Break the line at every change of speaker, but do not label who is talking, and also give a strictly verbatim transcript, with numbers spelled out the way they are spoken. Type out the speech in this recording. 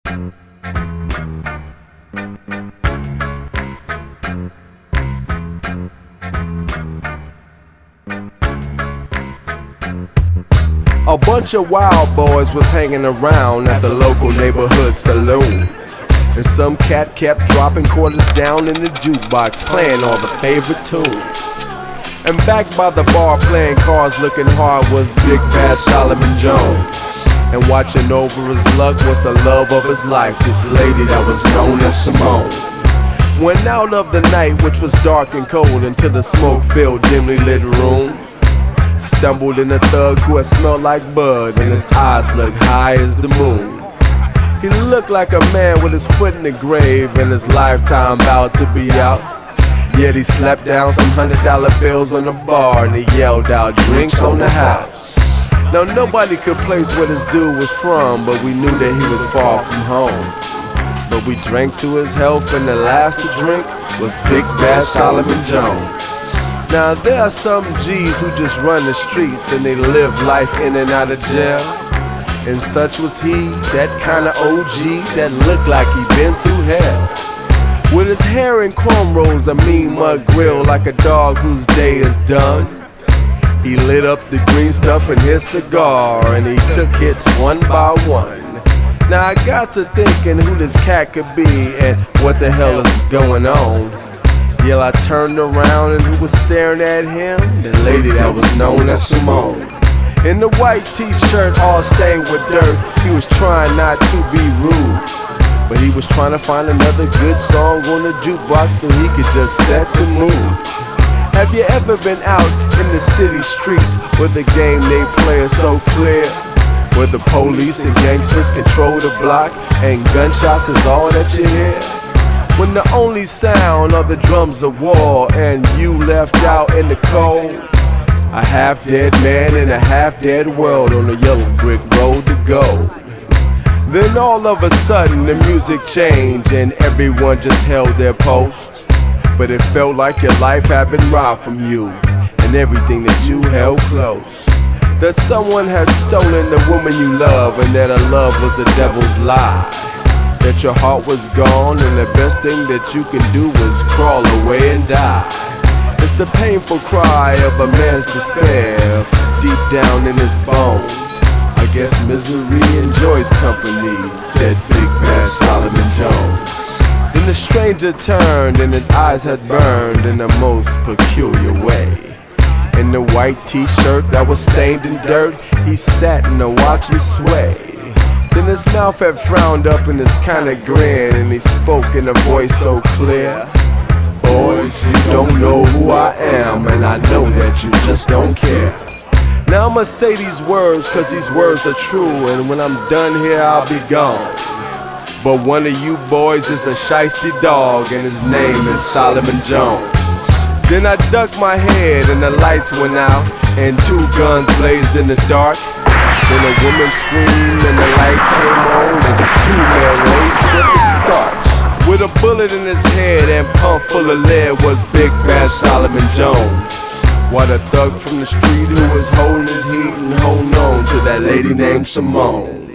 A bunch of wild boys was hanging around at the local neighborhood saloon, and some cat kept dropping quarters down in the jukebox, playing all the favorite tunes. And back by the bar playing cards looking hard was Big Bad Solomon Jones. And watching over his luck was the love of his life, this lady that was known as Simone. Went out of the night, which was dark and cold, into the smoke-filled, dimly lit room. Stumbled in a thug who had smelled like bud, and his eyes looked high as the moon. He looked like a man with his foot in the grave, and his lifetime about to be out. Yet he slapped down some hundred dollar bills on the bar, and he yelled out, "Drinks on the house." Now nobody could place where this dude was from, but we knew that he was far from home. But we drank to his health, and the last to drink was Big Bad Solomon Jones. Now there are some G's who just run the streets and they live life in and out of jail. And such was he, that kind of O G that looked like he'd been through hell. With his hair in cornrows, a mean mug grill like a dog whose day is done. He lit up the green stuff in his cigar and he took hits one by one. Now I got to thinking who this cat could be and what the hell is going on. Yeah, I turned around and who was staring at him? The lady that was known as Simone. In the white t-shirt all stained with dirt, he was trying not to be rude, but he was trying to find another good song on the jukebox so he could just set the mood. Have you ever been out in the city streets where the game they play is so clear? Where the police and gangsters control the block and gunshots is all that you hear? When the only sound are the drums of war and you left out in the cold. A half-dead man in a half-dead world on a yellow brick road to gold. Then all of a sudden the music changed and everyone just held their post. But it felt like your life had been robbed from you and everything that you held close. That someone had stolen the woman you love and that a love was a devil's lie. That your heart was gone and the best thing that you can do is crawl away and die. It's the painful cry of a man's despair deep down in his bones. I guess misery enjoys company, said Big Bad Solomon Jones. Then the stranger turned and his eyes had burned in the most peculiar way. In the white t-shirt that was stained in dirt, he sat and I watched him sway. Then his mouth had frowned up in this kind of grin, and he spoke in a voice so clear. Boys, you don't know who I am, and I know that you just don't care. Now I'ma say these words cause these words are true, and when I'm done here I'll be gone. But one of you boys is a shiesty dog, and his name is Solomon Jones. Then I ducked my head and the lights went out, and two guns blazed in the dark. Then a woman screamed and the lights came on, and the two-man race stiff as starch. With a bullet in his head and pump full of lead was Big Bad Solomon Jones. While the thug from the street who was holding his heat and holding on to that lady named Simone.